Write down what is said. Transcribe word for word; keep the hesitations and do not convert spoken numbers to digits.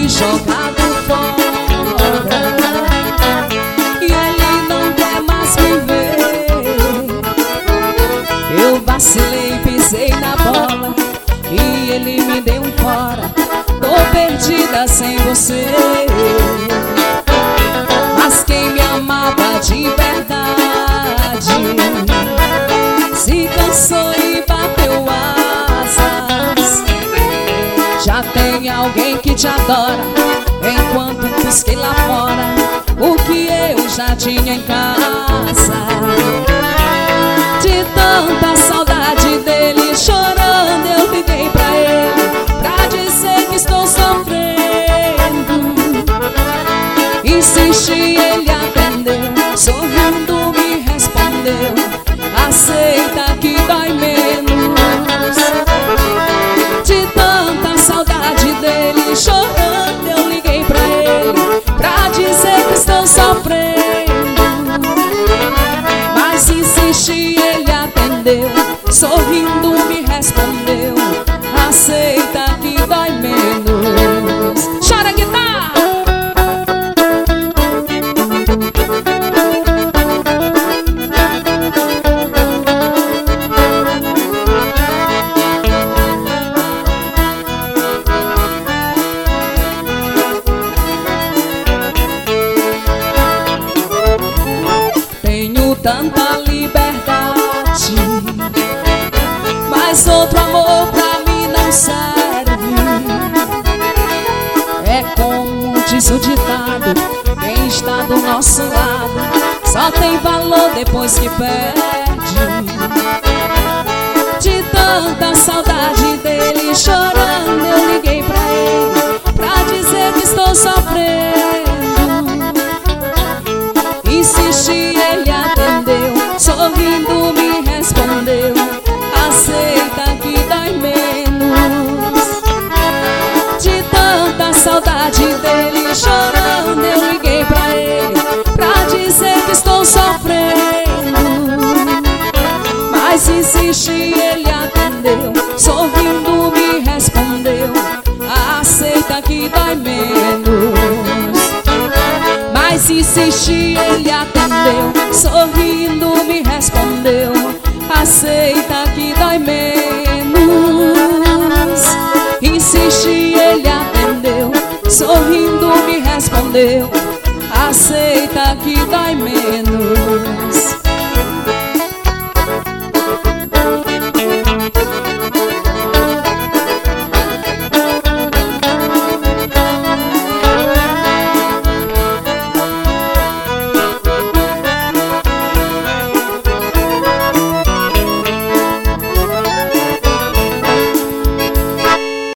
fui jogado fora e ele não quer mais me ver. Eu vacilei, pisei na bola e ele me deu um fora. Tô perdida sem você. Mas quem me amava de verdade se cansou e bateu asas. Já tem alguém que te adora, enquanto busquei lá fora o que eu já tinha em casa. De tanta saudade dele, chorando eu liguei pra ele pra dizer que estou sofrendo. Insisti, ele atendeu, sorrindo me respondeu: aceita que dói menos. De tanta saudade dele, chorando eu liguei pra ele pra dizer que estou sofrendo. Mas insisti, ele atendeu, sorrindo me respondeu: aceita que dói menos. Chora, guitarra! Tenho tanta liberdade, mas outro amor pra mim não serve. É como diz o ditado: quem está do nosso lado só tem valor depois que perde. De tanta saudade dele, chorando eu liguei pra ele pra dizer que estou sofrendo. Insisti, ele atendeu, sorrindo me respondeu: aceita que dói menos. De tanta saudade dele, chorando eu liguei pra ele pra dizer que estou sofrendo. Mas insisti, ele atendeu, sorrindo me respondeu: aceita que dói menos. Mas insisti, ele atendeu, sorrindo me respondeu: aceita que dói menos. Insisti, ele atendeu, sorrindo me respondeu: aceita que dói menos.